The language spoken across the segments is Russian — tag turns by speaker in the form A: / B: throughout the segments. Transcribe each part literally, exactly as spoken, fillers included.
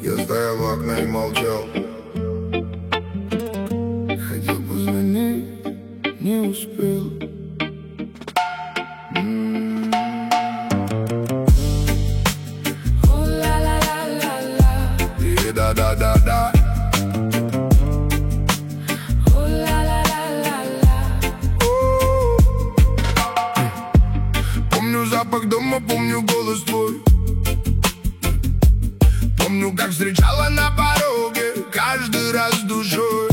A: Я стоял у окна и молчал. Хотел позвонить, не успел. И да-да-да-да. Помню запах дома, помню голос твой. Помню, как встречала на пороге, каждый раз душой.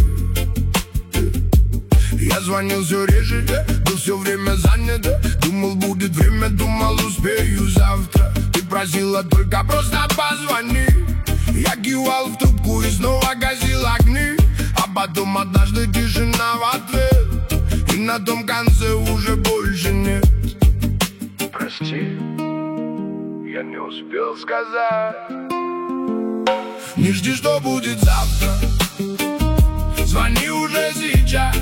A: Я звонил все реже, был все время занят. Думал, будет время, думал, успею завтра. Ты просила только просто позвони. Я кивал в трубку и снова гасил огни. А потом однажды тишина в ответ, и на том конце уже больше нет. Прости, я не успел сказать. Не жди, что будет завтра, звони уже сейчас,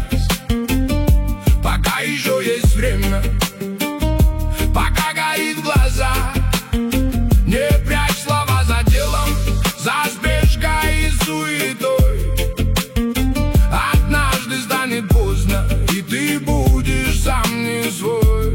A: пока еще есть время, пока горит глаза. Не прячь слова за делом, за спешкой и суетой. Однажды станет поздно, и ты будешь сам не свой.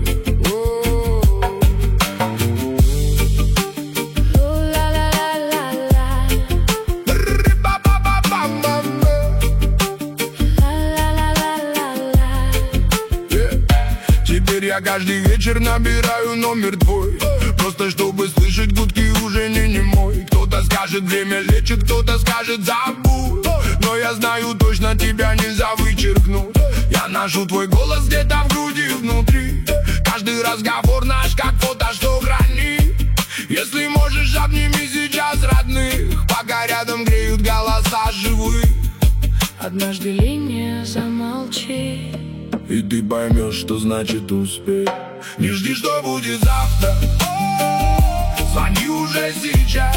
A: Теперь я каждый вечер набираю номер твой, просто чтобы слышать гудки уже не немой. Кто-то скажет, время лечит, кто-то скажет, забудь, но я знаю точно, тебя нельзя вычеркнуть. Я ношу твой голос где-то в груди внутри. Каждый разговор наш как фото, что храни. Если можешь, обними сейчас родных, пока рядом греют голоса живых.
B: Однажды линия замолчи,
A: и ты поймешь, что значит успеть. Не жди, что будет завтра, звони уже сейчас,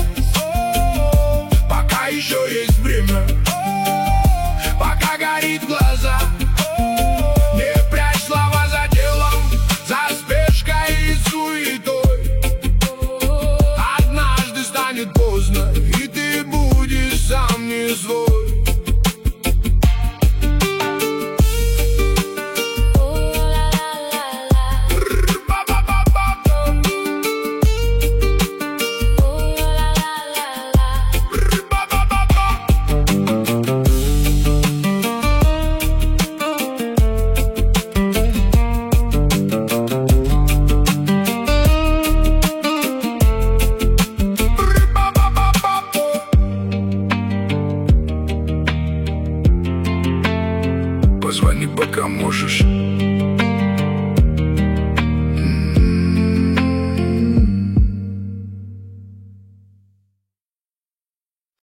A: пока еще есть время, пока горит глаза. Не прячь слова за делом, за спешкой и суетой. Однажды станет поздно, и ты будешь сам не свой. Позвони, пока можешь.